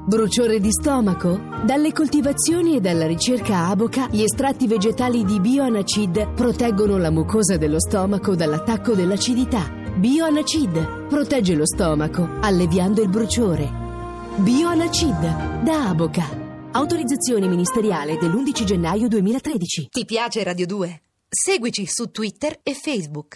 Bruciore di stomaco? Dalle coltivazioni e dalla ricerca Aboca, gli estratti vegetali di Bioanacid proteggono la mucosa dello stomaco dall'attacco dell'acidità. Bioanacid protegge lo stomaco, alleviando il bruciore. Bioanacid da Aboca. Autorizzazione ministeriale dell'11 gennaio 2013. Ti piace Radio 2? Seguici su Twitter e Facebook.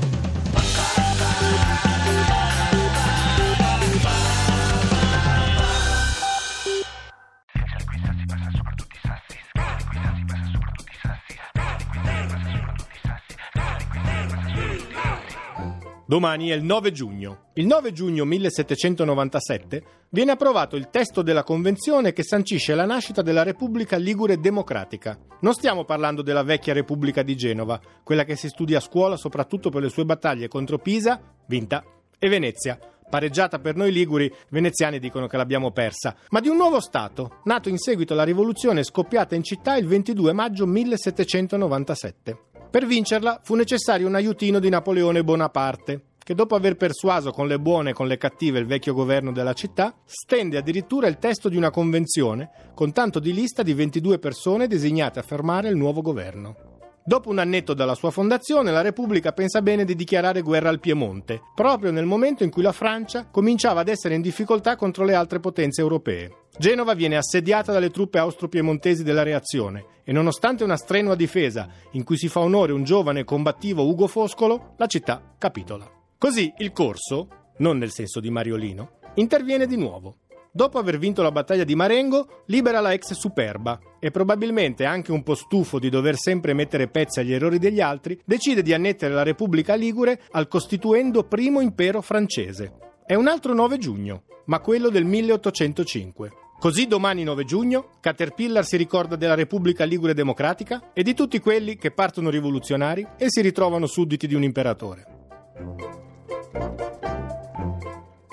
Domani è il 9 giugno. Il 9 giugno 1797 viene approvato il testo della Convenzione che sancisce la nascita della Repubblica Ligure Democratica. Non stiamo parlando della vecchia Repubblica di Genova, quella che si studia a scuola soprattutto per le sue battaglie contro Pisa, vinta, e Venezia, pareggiata per noi liguri. Veneziani dicono che l'abbiamo persa, ma di un nuovo Stato, nato in seguito alla rivoluzione scoppiata in città il 22 maggio 1797. Per vincerla fu necessario un aiutino di Napoleone Bonaparte, che dopo aver persuaso con le buone e con le cattive il vecchio governo della città, stende addirittura il testo di una convenzione con tanto di lista di 22 persone designate a fermare il nuovo governo. Dopo un annetto dalla sua fondazione, la Repubblica pensa bene di dichiarare guerra al Piemonte, proprio nel momento in cui la Francia cominciava ad essere in difficoltà contro le altre potenze europee. Genova viene assediata dalle truppe austro-piemontesi della reazione e nonostante una strenua difesa in cui si fa onore un giovane e combattivo Ugo Foscolo, la città capitola. Così il Corso, non nel senso di Mariolino, interviene di nuovo. Dopo aver vinto la battaglia di Marengo, libera la ex Superba e probabilmente anche un po' stufo di dover sempre mettere pezzi agli errori degli altri, decide di annettere la Repubblica Ligure al costituendo primo impero francese. È un altro 9 giugno, ma quello del 1805. Così domani 9 giugno Caterpillar si ricorda della Repubblica Ligure Democratica e di tutti quelli che partono rivoluzionari e si ritrovano sudditi di un imperatore.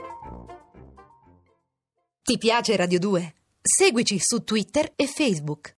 Ti piace Radio 2? Seguici su Twitter e Facebook.